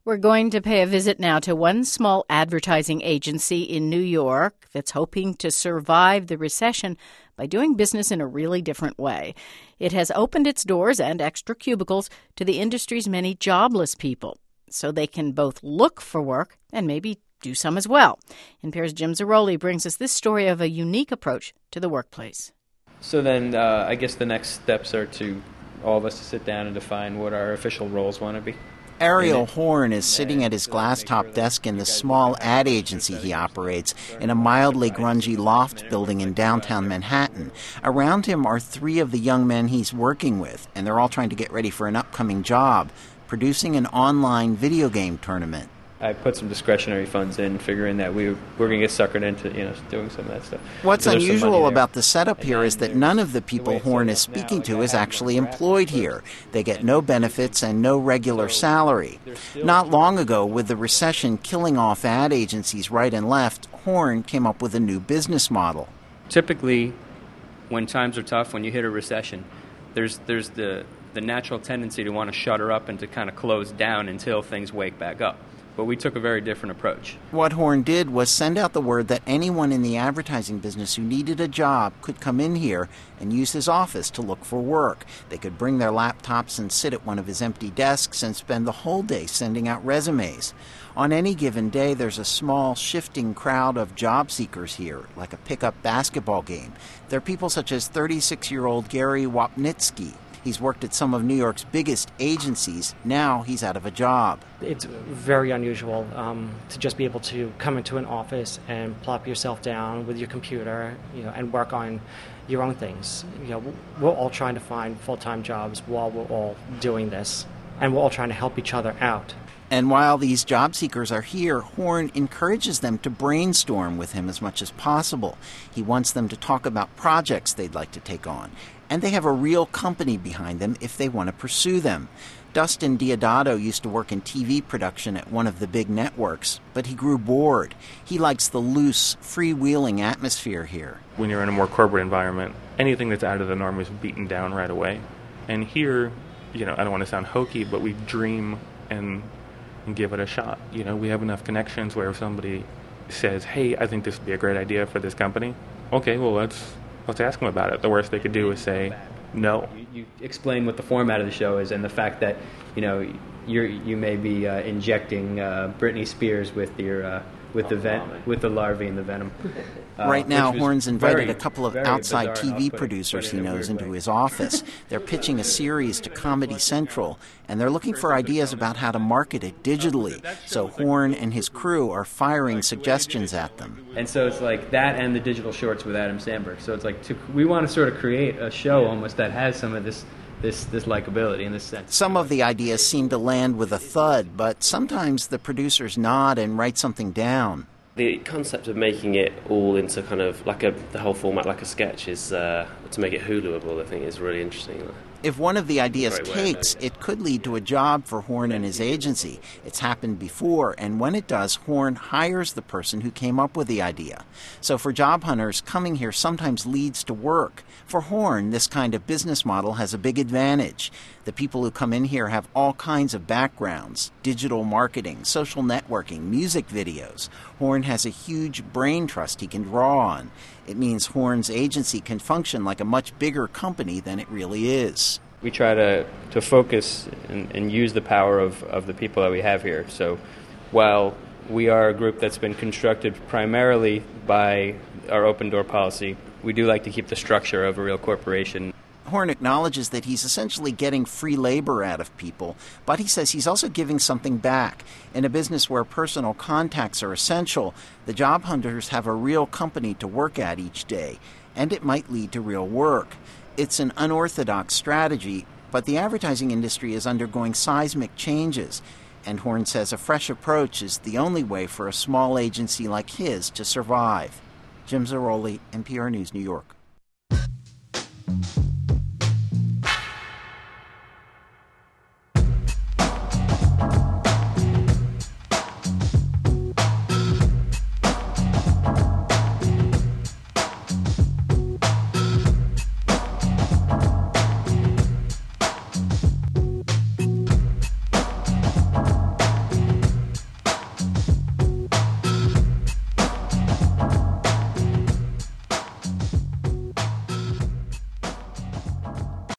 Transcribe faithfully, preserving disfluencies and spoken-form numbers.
We're going to pay a visit now to one small advertising agency in New York that's hoping to survive the recession by doing business in a really different way. It has opened its doors and extra cubicles to the industry's many jobless people, so they can both look for work and maybe do some as well. N P R's Jim Zarroli brings us this story of a unique approach to the workplace. So then uh, I guess the next steps are to all of us to sit down and define what our official roles want to be. Ariel Horn is sitting at his glass-top desk in the small ad agency he operates in a mildly grungy loft building in downtown Manhattan. Around him are three of the young men he's working with, and they're all trying to get ready for an upcoming job, producing an online video game tournament. I put some discretionary funds in, figuring that we, we're going to get suckered into, you know, doing some of that stuff. What's so unusual about the setup here is that none of the people Horn is speaking to is actually employed here. They get no benefits and no regular salary. Not long ago, with the recession killing off ad agencies right and left, Horn came up with a new business model. Typically, when times are tough, when you hit a recession, there's there's the, the natural tendency to want to shutter up and to kind of close down until things wake back up. But we took a very different approach. What Horn did was send out the word that anyone in the advertising business who needed a job could come in here and use his office to look for work. They could bring their laptops and sit at one of his empty desks and spend the whole day sending out resumes. On any given day, there's a small, shifting crowd of job seekers here, like a pickup basketball game. There are people such as thirty-six-year-old Gary Wapnitsky. He's worked at some of New York's biggest agencies. Now he's out of a job. It's very unusual um, to just be able to come into an office and plop yourself down with your computer, you know, and work on your own things. You know, we're all trying to find full-time jobs while we're all doing this, and we're all trying to help each other out. And while these job seekers are here, Horn encourages them to brainstorm with him as much as possible. He wants them to talk about projects they'd like to take on. And they have a real company behind them if they want to pursue them. Dustin Diodato used to work in T V production at one of the big networks, but he grew bored. He likes the loose, freewheeling atmosphere here. When you're in a more corporate environment, anything that's out of the norm is beaten down right away. And here, you know, I don't want to sound hokey, but we dream and, and give it a shot. You know, we have enough connections where if somebody says, hey, I think this would be a great idea for this company, okay, well, let's... Let's ask them about it. The worst they could do is say no. You, you explain what the format of the show is and the fact that, you know, you're, you may be uh, injecting uh, Britney Spears with your uh, with the ven- with the larvae and the venom. Uh, right now, Horn's invited very, a couple of outside T V producers he knows into his office. They're pitching a series to Comedy Central, and they're looking for ideas about how to market it digitally. So Horn and his crew are firing suggestions at them. And so it's like that and the digital shorts with Adam Sandberg. So it's like to, we want to sort of create a show almost that has some of this this this likability in this sense. Some of the ideas seem to land with a thud, but sometimes the producers nod and write something down. The concept of making it all into kind of like a the whole format like a sketch is uh, to make it Huluable, I think, is really interesting. If one of the ideas takes, it could lead to a job for Horn and his agency. It's happened before, and when it does, Horn hires the person who came up with the idea. So for job hunters, coming here sometimes leads to work. For Horn, this kind of business model has a big advantage. The people who come in here have all kinds of backgrounds: digital marketing, social networking, music videos. Horn has a huge brain trust he can draw on. It means Horn's agency can function like a much bigger company than it really is. We try to, to focus and, and use the power of, of the people that we have here. So while we are a group that's been constructed primarily by our open door policy, we do like to keep the structure of a real corporation. Horn acknowledges that he's essentially getting free labor out of people, but he says he's also giving something back. In a business where personal contacts are essential, the job hunters have a real company to work at each day, and it might lead to real work. It's an unorthodox strategy, but the advertising industry is undergoing seismic changes, and Horn says a fresh approach is the only way for a small agency like his to survive. Jim Zarroli, N P R News, New York.